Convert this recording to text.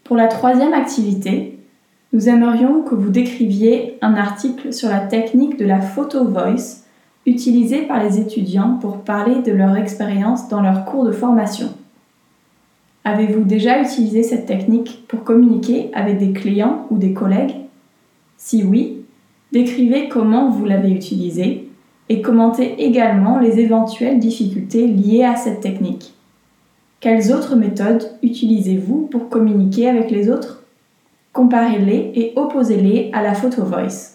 Pour la troisième activité, nous aimerions que vous décriviez un article sur la technique de la photo voice utilisée par les étudiants pour parler de leur expérience dans leur cours de formation. Avez-vous déjà utilisé cette technique pour communiquer avec des clients ou des collègues? Si oui, décrivez comment vous l'avez utilisée et commentez également les éventuelles difficultés liées à cette technique. Quelles autres méthodes utilisez-vous pour communiquer avec les autres? Comparez-les et opposez-les à la photo voice.